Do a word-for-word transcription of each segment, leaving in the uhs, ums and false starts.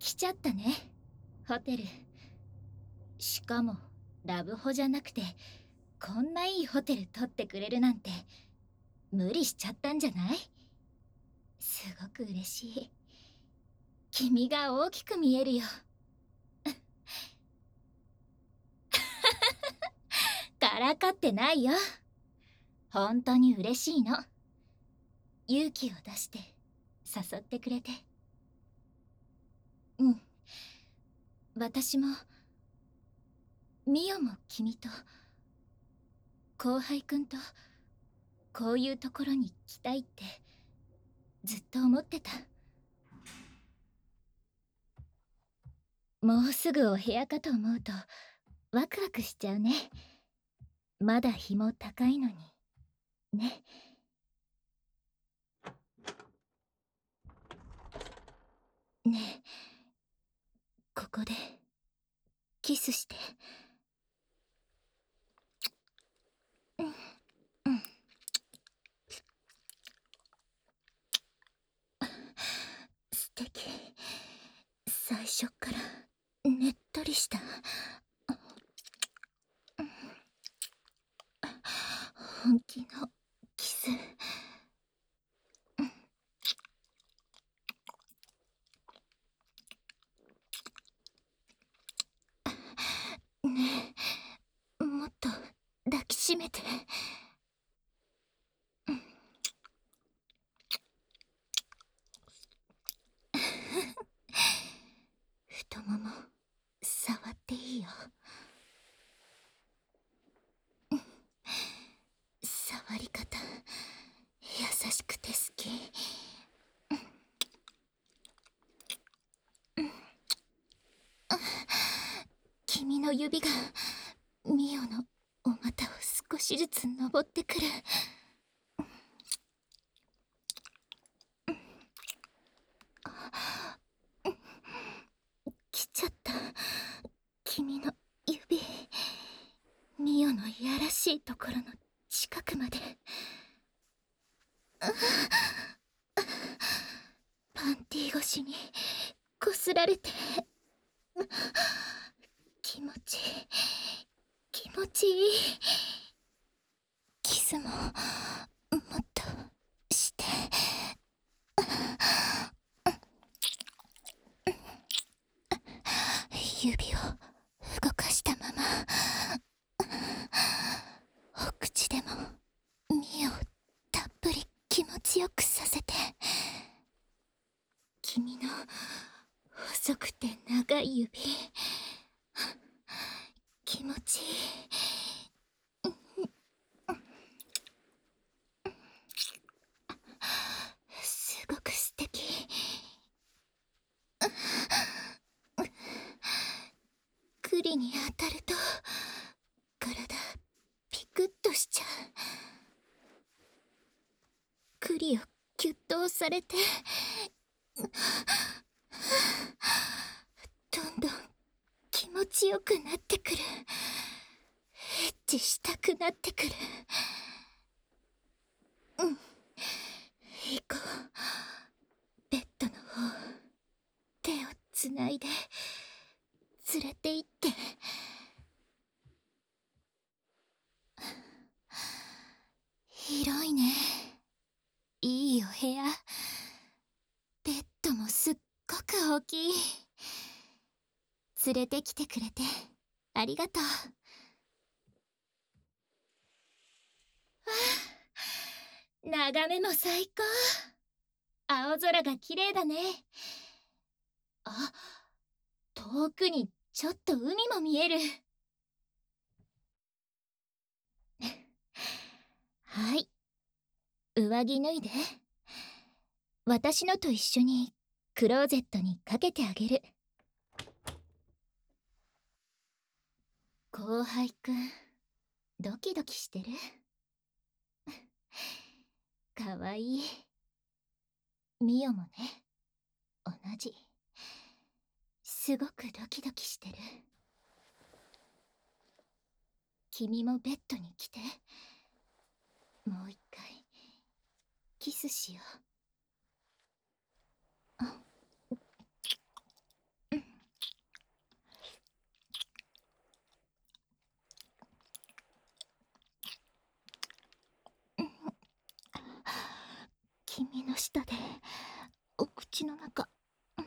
来ちゃったね、ホテル。しかもラブホじゃなくて、こんないいホテル取ってくれるなんて無理しちゃったんじゃない？すごく嬉しい。君が大きく見えるよ。からかってないよ。本当に嬉しいの。勇気を出して誘ってくれて。うん。私もミオも君と後輩くんとこういうところに来たいってずっと思ってた。もうすぐお部屋かと思うとワクワクしちゃうね。まだ日も高いのにね。ねえ、ここでキスして。うんうん。素敵。最初からねっとりした。本気のキス。ねえ、もっと抱きしめて。太もも触っていいよ。触り方優しくて好き。君の指がミオのお股を少しずつ登ってくる。来ちゃった。君の指。ミオのいやらしいところの近くまで。パンティ越しにこすられて。気持ちいい、気持ちいい。キスももっとして。指を動かしたままお口でもミオをたっぷり気持ちよくさせて。君の細くて長い指、気持ちいい。すごく素敵。栗に当たると体ピクッとしちゃう。栗をギュッと押されて、どんどん気持ちよくなってくる。エッチしたくなってくる。うん、行こう。ベッドの方、手をつないで連れて行って。広いね。いいお部屋。ベッドもすっごく大きい。連れてきてくれてありがとう。わあ、眺めも最高。青空が綺麗だね。あ、遠くにちょっと海も見える。はい、上着脱いで。私のと一緒にクローゼットにかけてあげる。後輩くん、ドキドキしてる？かわいい。ミオもね、同じ。すごくドキドキしてる。君もベッドに来て。もう一回キスしよう。 下でお口の中いっ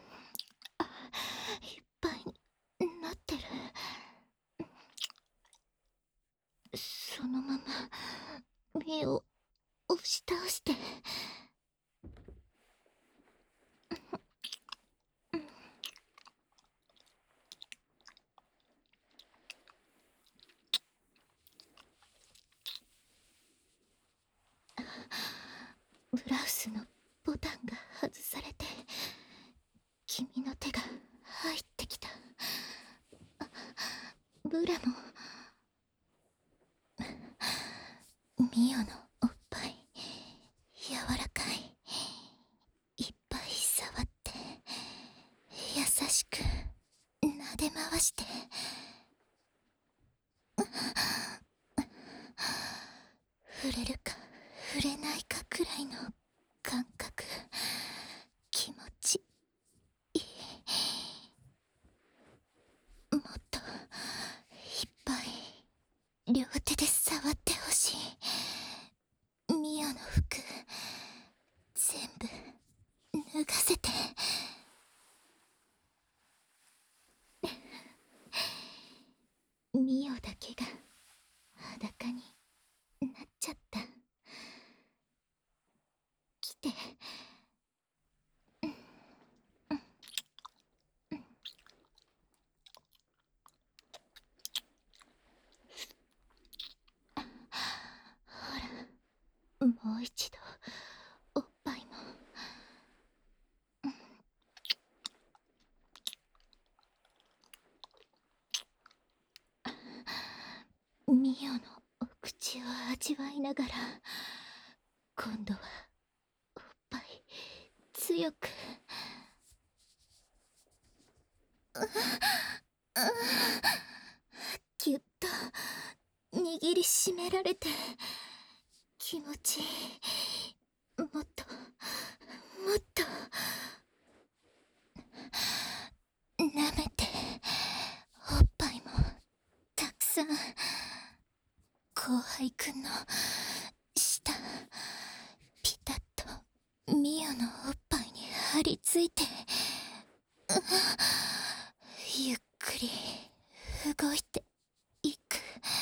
ぱいになってる。そのまま身を押し倒してブラウスのボタンが外されて君の手が入ってきた。ブラもミオのおっぱい柔らかい。いっぱい触って優しく撫で回して触れるか触れないかくらいの感覚。気持ちいい。もっといっぱい両手で触ってほしい。ミオの服全部脱がせて。ミオだけが裸になっちゃった。来て。ほら、もう一度おっぱいも。ミオのお口を味わいながら今度はおっぱい強く。ぎゅっと握りしめられて気持ちいい。もっともっと舐めて。おっぱいもたくさん。後輩くんの舌ピタッとミオのおっぱいに張り付いて、ゆっくり動いていく。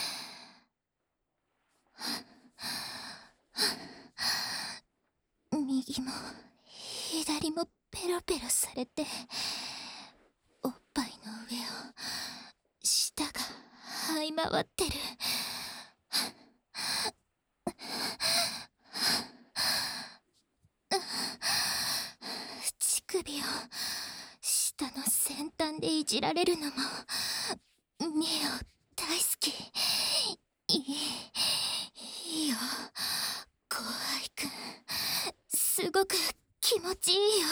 右も左もペロペロされておっぱいの上を舌が這い回ってる。乳首を舌の先端でいじられるのもミオ大好き。いいいいよ後輩くん、すごく気持ちいいよ。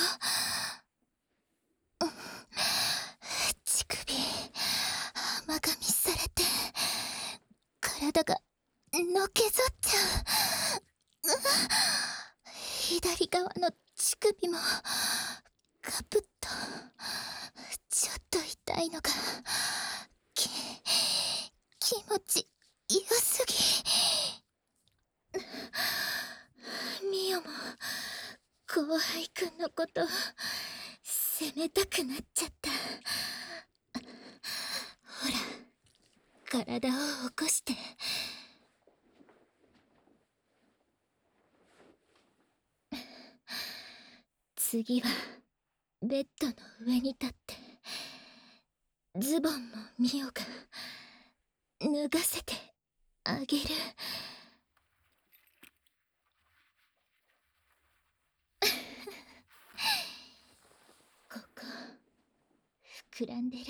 乳首甘噛みされて体がのけぞっちゃう。左側の乳首もカプッとちょっと痛いのがき気持ち良すぎ。ミオも後輩くんのこと責めたくなっちゃった。ほら体を起こして。次はベッドの上に立ってズボンもミオが脱がせてあげる。ここ膨らんでる。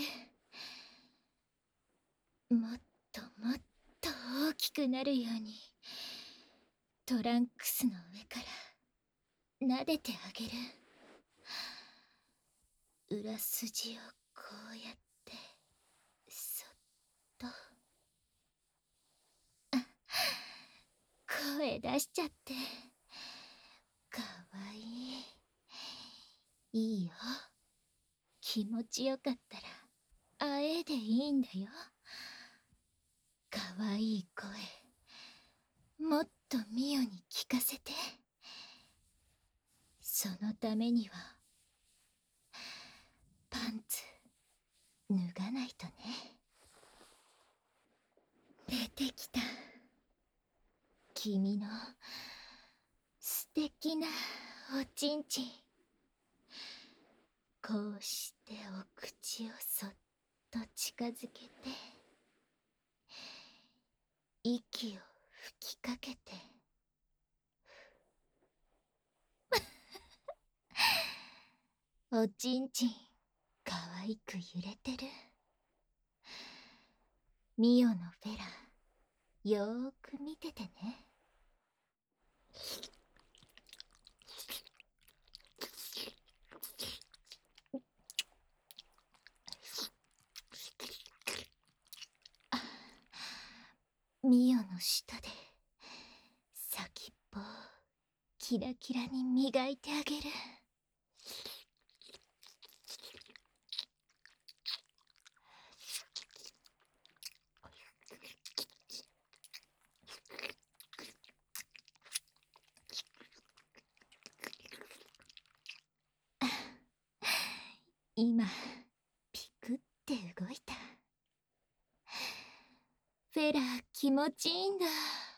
もっともっと大きくなるようにトランクスの上から撫でてあげる。裏筋をこうやってそっと。あ、声出しちゃってかわいい。いいよ、気持ちよかったらあえでいいんだよ。かわいい声もっとミオに聞かせて。 そのためにはパンツ脱がないとね。出てきた、君の素敵なおちんちん。こうしてお口をそっと近づけて、息を吹きかけておちんちんかわいく揺れてる。ミオのフェラ、よーく見ててね。ミオの舌で先っぽをキラキラに磨いてあげる。今ピクって動いた。フェラ気持ちいいんだ。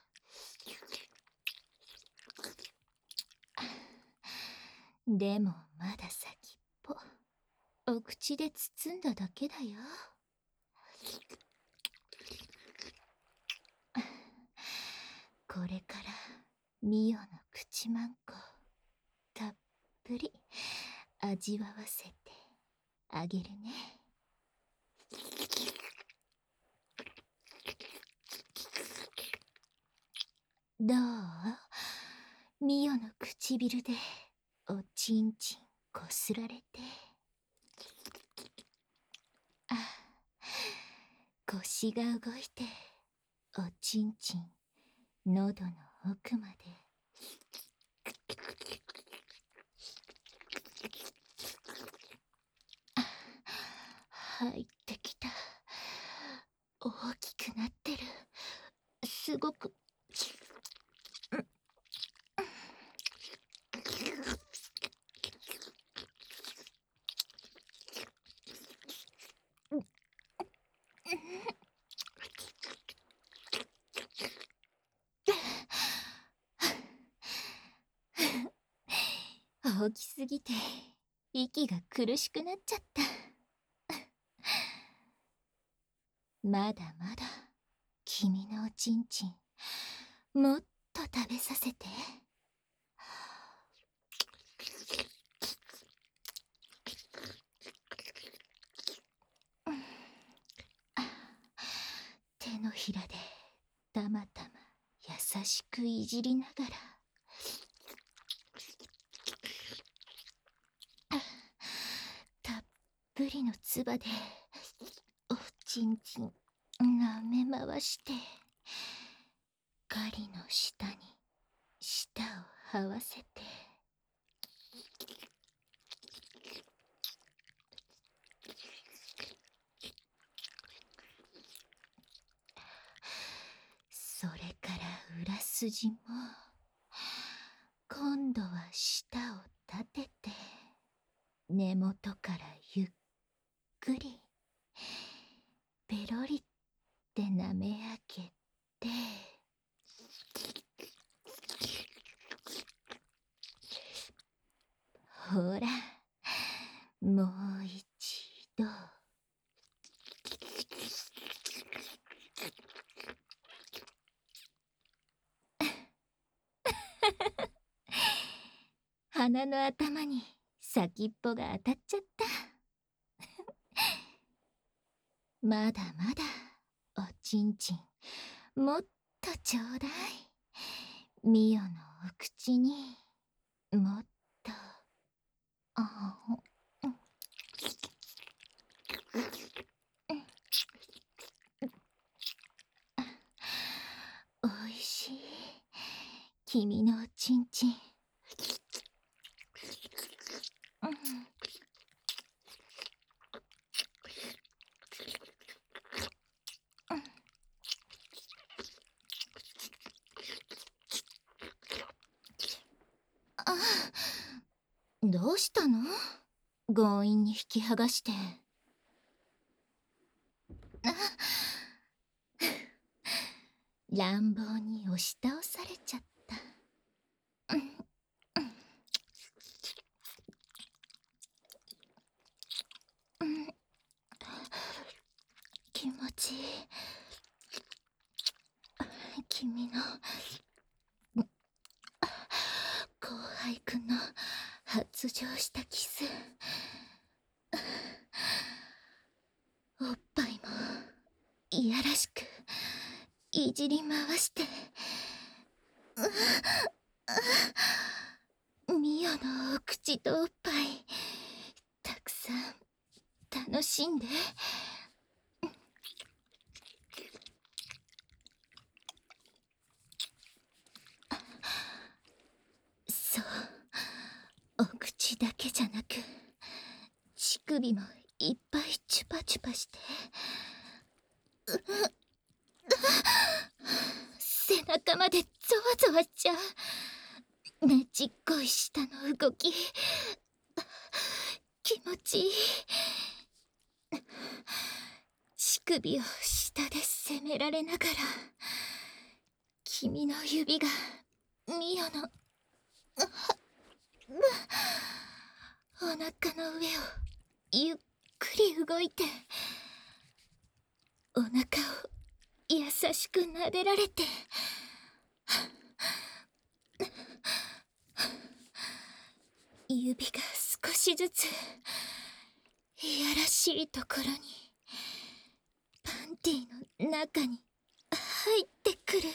でもまだ先っぽお口で包んだだけだよ。これからミオの口マンコたっぷり味わわせてあげるね。どう？ミオの唇でおちんちんこすられて。あ、腰が動いておちんちん喉の奥まで。入ってきた。大きくなってる。すごく大きすぎて息が苦しくなっちゃった。まだまだ君のおちんちんもっと食べさせて。手のひらでたまたま優しくいじりながら。たっぷりのつばでおちんちん舐め回して、狩りの下に舌を這わせて。それから裏筋も今度は舌を立てて、根元からゆっくりペロリって舐め上げて。ほら、もう一度。鼻の頭に先っぽが当たっちゃった。まだまだおちんちんもっとちょうだい。ミオのお口にもっと。あうんおいしい、君のおちんちん。あ、 どうしたの？強引に引き剥がして。乱暴に押し倒されちゃった。気持ちいい。君の後輩くんの発情したキス、おっぱいもいやらしくいじり回して、ミオのお口とおっぱいたくさん楽しんで。そう、お口だけじゃなく乳首もいっぱいチュパチュパして、背中までゾワゾワしちゃう。ねちっこい舌の動き、気持ちいい。乳首を下で責められながら、君の指がミオのお腹の上をゆっくり動いて、お腹を優しく撫でられて、指が少しずついやらしいところに、パンティの中に入ってくる。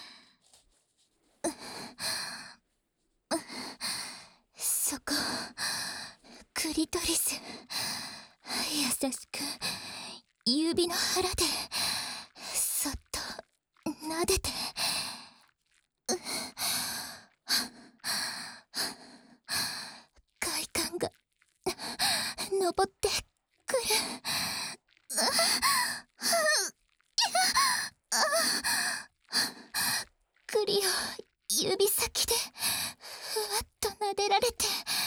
そこ、クリトリス、優しく指の腹でそっと撫でて、快感が昇ってくる。栗を指先でふわっと撫でられて、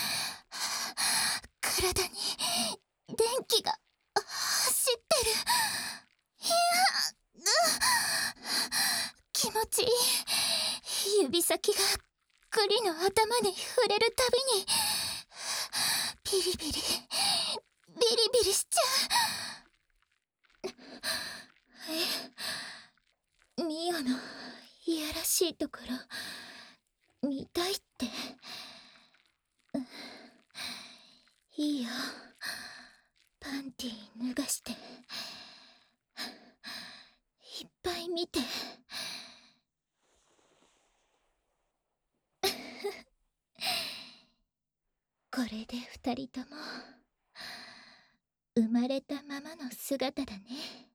体に電気が走ってる。いや、気持ちいい。指先が栗の頭に触れるたびにビリビリビリビリしちゃう。え、ミオのいやらしいところ見たいって。いいよ、パンティ脱がしていっぱい見て。これで二人とも生まれたままの姿だね。